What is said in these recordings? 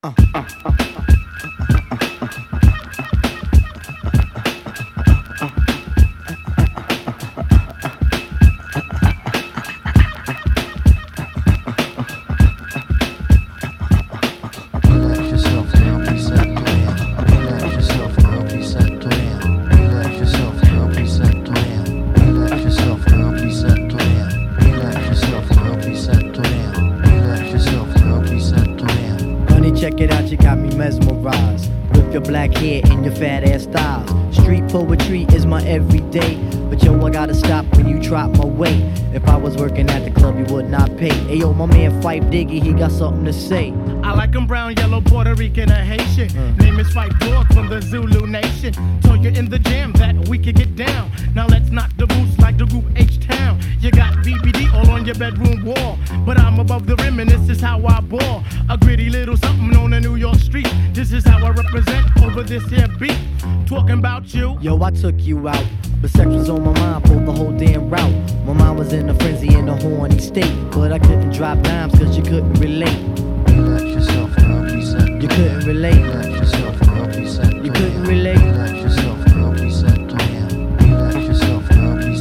Check it out, you got me mesmerized with your black hair and your fat ass styles. Street poetry is my everyday, but yo, I gotta stop when you drop my weight. If I was working at the club, you would not pay. Ayo, my man Fife Diggy, he got something to say. I like him brown, yellow, Puerto Rican, or Haitian. Name is Fife Dog from the Zulu Nation. Told you in the jam that we could get down. Now let's knock the boots like the group H-Town. You got BBD all on your bedroom wall, but I'm above the rim and this is how I ball. A gritty little something on the New York street. This is how I represent over this here beat. Talking about you. Yo, I took you out, but sex was on my mind for the whole damn route. My mind was in a frenzy in a horny state, but I couldn't drop dimes cause you couldn't relate. Relax yourself, girl, please. You couldn't relate. Relax yourself, girl, please. You couldn't relate. Relax yourself, girl, please. Relax yourself, girl, please.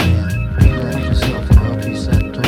Relax yourself, girl, please.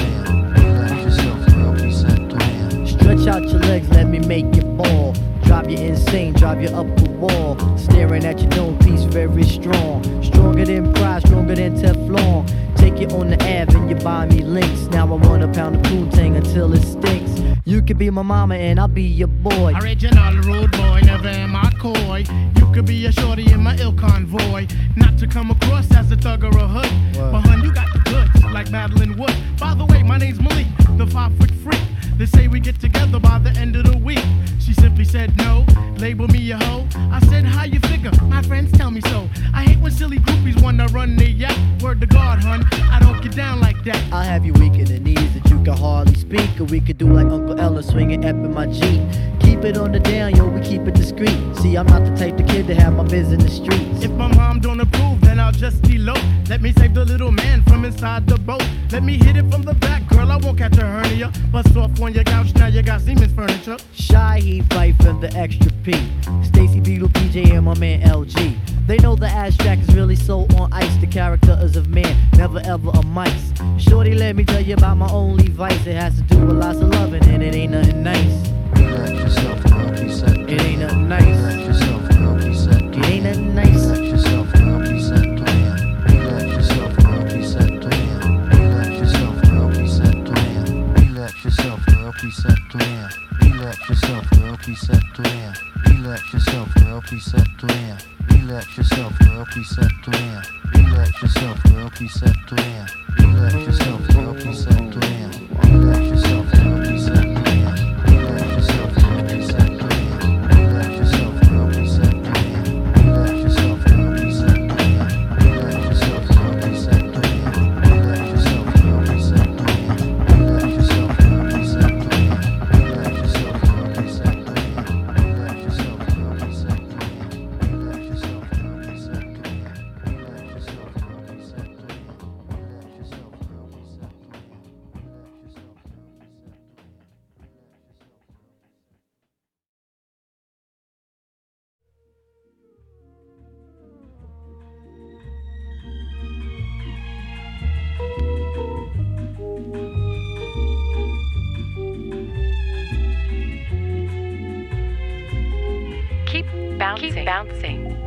Relax yourself, girl, please. Stretch out your legs, let me make you ball. Drive you insane, drive you up the wall. Staring at your dome piece, very strong. Stronger than pride, stronger than Teflon. Take you on the Ave and you buy me links. Now I want a pound of Poontang until it stinks. You could be my mama and I'll be your boy. Original rude boy, never am I coy. You could be a shorty in my ill convoy. Not to come across as a thug or a hood. But hun, you got the goods, like Madeline Wood. By the way, my name's Malik, the 5-foot freak. They say we get together by the end of the week. She simply said no, label me a hoe. I said, how you figure? My friends tell me so. I hate when silly groupies wanna run their yacht. Word to God, hun, I don't get down like that. I'll have you weak in the knees that you can hardly speak. Or we could do like Uncle Ella swinging up in my Jeep. Keep it on the down, yo, we keep it discreet. See, I'm not the type of kid to have my biz in the streets. If my mom don't approve, then I'll just elope. Let me save the little man from inside the boat. Let me hit it from the back, girl, I won't catch a hernia. Bust off on your couch, now you got Siemens furniture. Shy, he Fife and the extra P. Stacy Beetle, PJ, and my man LG. They know the abstract is really so on ice. The character is of man, never ever a mice. Shorty, let me tell you about my only vice. It has to do with lots of loving and it ain't nothing nice. Relax yourself, girl, please. It ain't nothing nice. Relax yourself, girl, please. It ain't nothing nice. Relax yourself, girl, please. Relax yourself, girl, please. Relax yourself, girl, please. Relax yourself, girl, please. Relax yourself, girl, please. Relax yourself, girl, please. Relax yourself, girl, please. Relax yourself, girl, please. Relax yourself, girl, please. Relax yourself, girl, please. Keep bouncing.